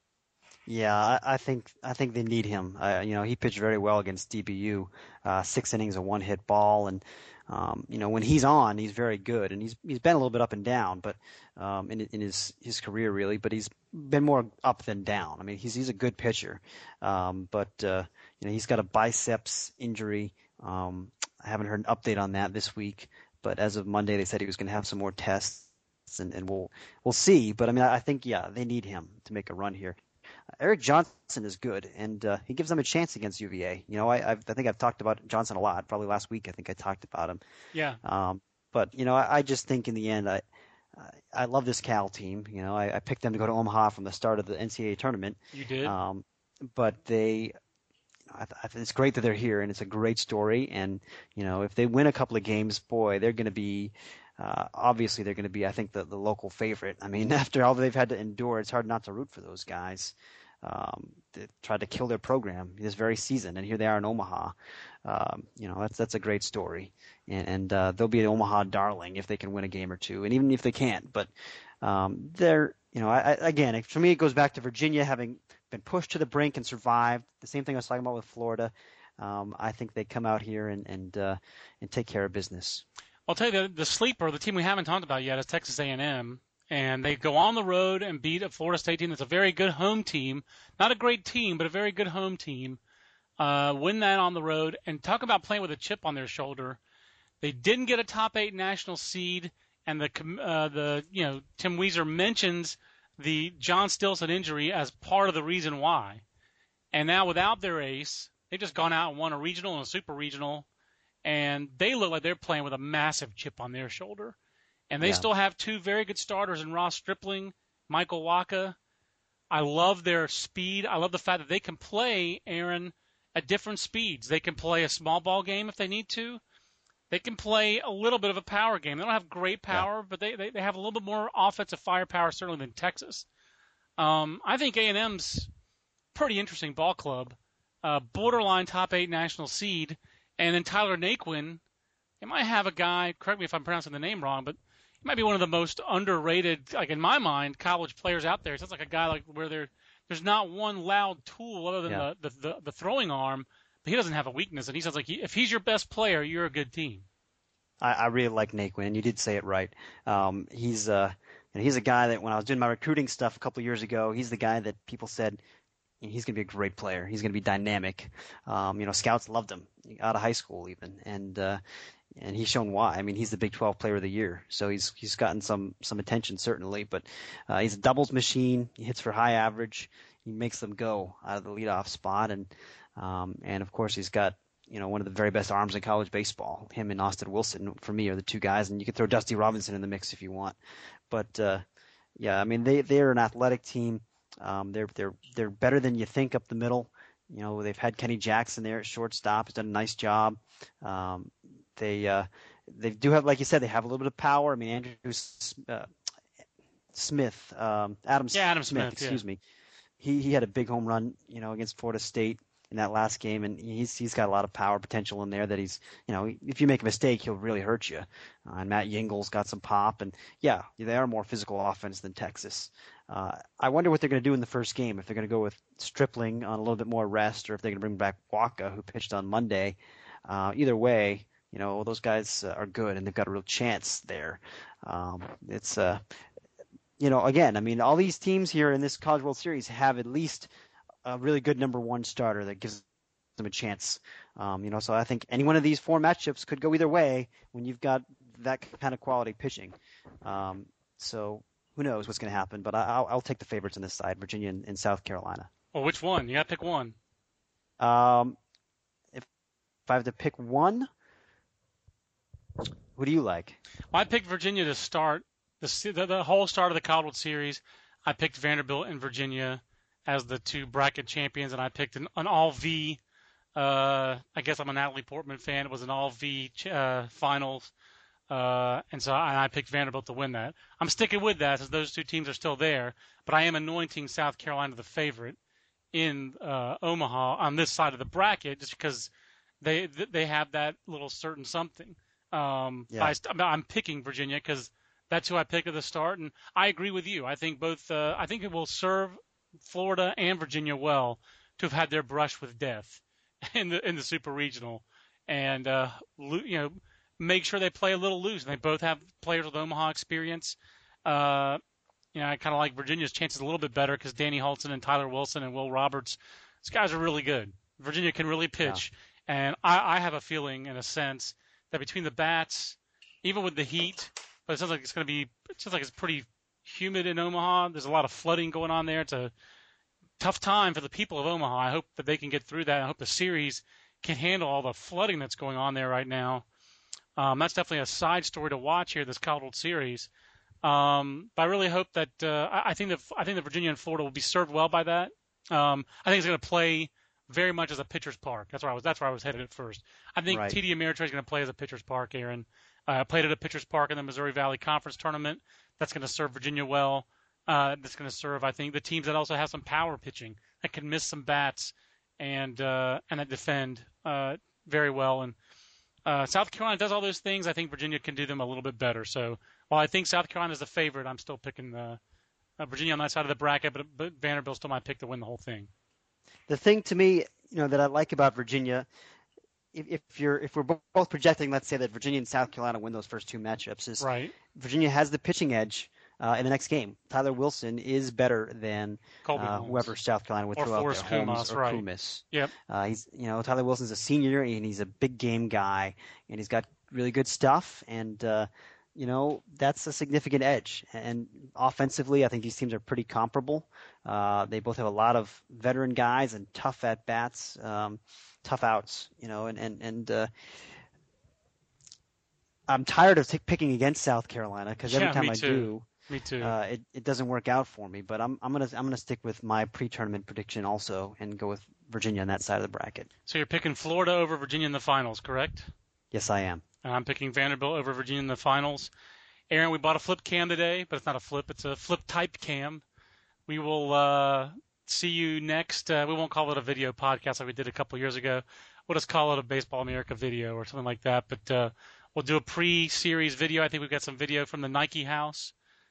Yeah, I, I think I think they need him. Uh, you know, he pitched very well against D B U, uh, six innings, a one-hit ball, and um, you know when he's on, he's very good. And he's he's been a little bit up and down, but um, in in his his career really, but he's been more up than down. I mean, he's he's a good pitcher, um, but uh, you know he's got a biceps injury. Um, I haven't heard an update on that this week, but as of Monday, they said he was going to have some more tests, and, and we'll we'll see. But I mean, I think yeah, they need him to make a run here. Eric Johnson is good, and uh, he gives them a chance against U V A. You know, I I've, I think I've talked about Johnson a lot. Probably last week, I think I talked about him. Yeah. Um, but you know, I, I just think in the end, I I love this Cal team. You know, I, I picked them to go to Omaha from the start of the N C double A tournament. You did. Um, but they, I, th- I think it's great that they're here, and it's a great story. And you know, if they win a couple of games, boy, they're going to be. Uh, obviously, they're going to be, I think, the, the local favorite. I mean, after all they've had to endure, it's hard not to root for those guys. Um, they tried to kill their program this very season, and here they are in Omaha. Um, you know, that's that's a great story, and, and uh, they'll be an Omaha darling if they can win a game or two, and even if they can't. But um, they're, you know, I, I, again, for me, it goes back to Virginia having been pushed to the brink and survived. The same thing I was talking about with Florida. Um, I think they come out here and and uh, and take care of business. I'll tell you, the, the sleeper, the team we haven't talked about yet, is Texas A and M, and they go on the road and beat a Florida State team that's a very good home team. Not a great team, but a very good home team. Uh, win that on the road, and talk about playing with a chip on their shoulder. They didn't get a top eight national seed, and the uh, the you know Tim Weezer mentions the John Stilson injury as part of the reason why. And now without their ace, they've just gone out and won a regional and a super regional, and they look like they're playing with a massive chip on their shoulder. And they Yeah. still have two very good starters in Ross Stripling, Michael Waka. I love their speed. I love the fact that they can play, Aaron, at different speeds. They can play a small ball game if they need to. They can play a little bit of a power game. They don't have great power, yeah. but they, they, they have a little bit more offensive firepower, certainly, than Texas. Um, I think A and M's pretty interesting ball club, uh, borderline top eight national seed, and then Tyler Naquin. They might have a guy, correct me if I'm pronouncing the name wrong, but he might be one of the most underrated, like in my mind, college players out there. He sounds like a guy like where there there's not one loud tool other than yeah. the, the, the, the throwing arm, but he doesn't have a weakness, and he sounds like he, if he's your best player, you're a good team. I, I really like Naquin, and you did say it right. Um, he's uh, and he's a guy that when I was doing my recruiting stuff a couple of years ago, he's the guy that people said, he's going to be a great player. He's going to be dynamic. Um, you know, scouts loved him out of high school even, and uh, and he's shown why. I mean, he's the Big twelve Player of the Year, so he's he's gotten some some attention certainly. But uh, he's a doubles machine. He hits for high average. He makes them go out of the leadoff spot, and um, and of course he's got you know one of the very best arms in college baseball. Him and Austin Wilson for me are the two guys, and you could throw Dusty Robinson in the mix if you want. But uh, yeah, I mean they they're an athletic team. Um, they're they're they're better than you think up the middle. You know, they've had Kenny Jackson there at shortstop. He's done a nice job. Um, they uh, they do have, like you said, they have a little bit of power. I mean, Andrew uh, Smith, um, Adam, yeah, Adam Smith, Smith, excuse yeah. me. He he had a big home run, you know, against Florida State in that last game, and he's he's got a lot of power potential in there. That he's, you know, if you make a mistake, he'll really hurt you. Uh, and Matt Yingle's got some pop, and yeah, they are more physical offense than Texas. Uh, I wonder what they're going to do in the first game. If they're going to go with Stripling on a little bit more rest, or if they're going to bring back Waka, who pitched on Monday. Uh, either way, you know, those guys uh, are good, and they've got a real chance there. Um, it's, uh, you know, again, I mean, all these teams here in this College World Series have at least a really good number one starter that gives them a chance. Um, you know, so I think any one of these four matchups could go either way when you've got that kind of quality pitching. Um, so. Who knows what's going to happen, but I'll, I'll take the favorites on this side, Virginia and, and South Carolina. Well, which one? You got to pick one. Um, if, if I have to pick one, who do you like? Well, I picked Virginia to start the, the, the whole start of the College World Series. I picked Vanderbilt and Virginia as the two bracket champions, and I picked an, an all-V. Uh, I guess I'm a Natalie Portman fan. It was an all-V uh, finals. Uh, and so I, I picked Vanderbilt to win that. I'm sticking with that as those two teams are still there, but I am anointing South Carolina the favorite in uh, Omaha on this side of the bracket just because they they have that little certain something. Um, yeah. I, I'm picking Virginia because that's who I picked at the start, and I agree with you. I think both. Uh, I think it will serve Florida and Virginia well to have had their brush with death in the in the Super Regional, and uh, you know. Make sure they play a little loose. And they both have players with Omaha experience. Uh, you know, I kind of like Virginia's chances a little bit better because Danny Hultzen and Tyler Wilson and Will Roberts, these guys are really good. Virginia can really pitch. Yeah. And I, I have a feeling, in a sense, that between the bats, even with the heat, but it sounds like it's going to be, it sounds like it's pretty humid in Omaha. There's a lot of flooding going on there. It's a tough time for the people of Omaha. I hope that they can get through that. I hope the series can handle all the flooding that's going on there right now. Um, that's definitely a side story to watch here, this College World Series. Um, but I really hope that uh, I, I think that I think that Virginia and Florida will be served well by that. Um, I think it's going to play very much as a pitcher's park. That's where I was. That's where I was headed at first. I think right. T D Ameritrade is going to play as a pitcher's park. Aaron uh, played at a pitcher's park in the Missouri Valley Conference tournament. That's going to serve Virginia well. Uh, that's going to serve, I think, the teams that also have some power pitching that can miss some bats and uh, and that defend uh, very well. And Uh, South Carolina does all those things. I think Virginia can do them a little bit better. So while I think South Carolina is the favorite, I'm still picking the, uh, Virginia on that side of the bracket, but, but Vanderbilt still my pick to win the whole thing. The thing to me, you know, that I like about Virginia, if, if you're if we're both projecting, let's say that Virginia and South Carolina win those first two matchups, is right. Virginia has the pitching edge uh, in the next game. Tyler Wilson is better than uh, whoever South Carolina would or throw Forrest out there, Kumas, Holmes or right. Kumas. Yep. Uh, he's you know Tyler Wilson's a senior and he's a big game guy, and he's got really good stuff, and uh, you know that's a significant edge. And offensively, I think these teams are pretty comparable. Uh, they both have a lot of veteran guys and tough at bats, um, tough outs. You know, and and and uh, I'm tired of t- picking against South Carolina because every Yeah, time me I too. do, Me too. uh, it it doesn't work out for me. But I'm I'm gonna I'm gonna stick with my pre-tournament prediction also and go with Virginia on that side of the bracket. So you're picking Florida over Virginia in the finals, correct? Yes, I am. And I'm picking Vanderbilt over Virginia in the finals. Aaron, we bought a flip cam today, but it's not a flip. It's a flip type cam. We will uh, see you next. Uh, we won't call it a video podcast like we did a couple years ago. We'll just call it a Baseball America video or something like that. But uh, we'll do a pre-series video. I think we've got some video from the Nike house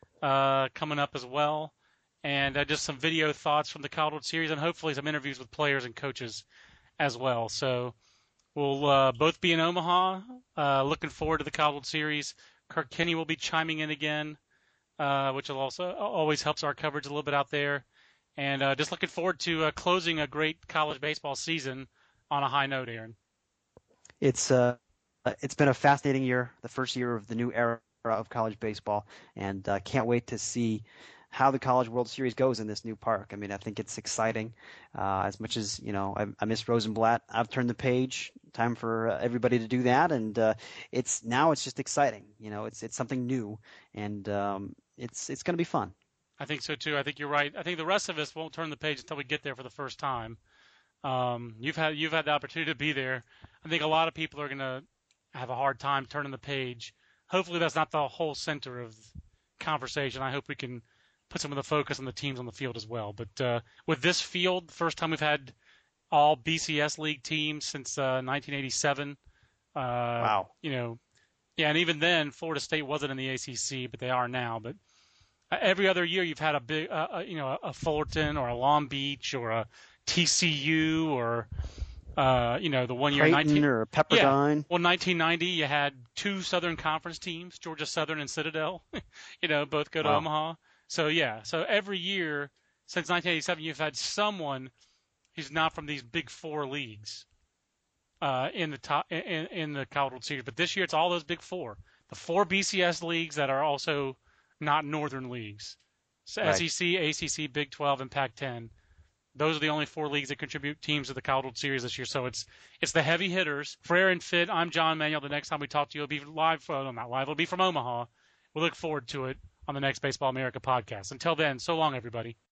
uh, coming up as well. And uh, just some video thoughts from the College World Series and hopefully some interviews with players and coaches as well. So we'll uh, both be in Omaha. Uh, looking forward to the College World Series. Kirk Kenney will be chiming in again, uh, which will also always helps our coverage a little bit out there. And uh, just looking forward to uh, closing a great college baseball season on a high note, Aaron. It's uh, it's been a fascinating year, the first year of the new era of college baseball, and uh, can't wait to see how the College World Series goes in this new park. I mean, I think it's exciting. Uh, as much as, you know, I, I miss Rosenblatt, I've turned the page. Time for uh, everybody to do that, and uh, it's now it's just exciting. You know, it's it's something new, and um, it's it's going to be fun. I think so too. I think you're right. I think the rest of us won't turn the page until we get there for the first time. Um, you've had you've had the opportunity to be there. I think a lot of people are going to have a hard time turning the page. Hopefully, that's not the whole center of the conversation. I hope we can put some of the focus on the teams on the field as well. But uh, with this field, first time we've had all B C S League teams since uh, nineteen eighty-seven. Uh, Wow. You know, yeah, and even then, Florida State wasn't in the A C C, but they are now. But uh, every other year, you've had a big, uh, uh, you know, a Fullerton or a Long Beach or a T C U or, uh, you know, the one year Creighton nineteen or Pepperdine. Yeah. Well, nineteen ninety, you had two Southern Conference teams, Georgia Southern and Citadel. you know, both go to Wow. Omaha. So yeah, so every year since nineteen eighty-seven, you've had someone who's not from these big four leagues uh, in the top in, in the College World Series. But this year, it's all those big four, the four B C S leagues that are also not Northern leagues, so Right. S E C, A C C, Big twelve, and Pac ten. Those are the only four leagues that contribute teams to the College World Series this year. So it's it's the heavy hitters. For Aaron Fitt, I'm John Manuel. The next time we talk to you, it'll be live. Well, not live. It'll be from Omaha. We look forward to it on the next Baseball America podcast. Until then, so long, everybody.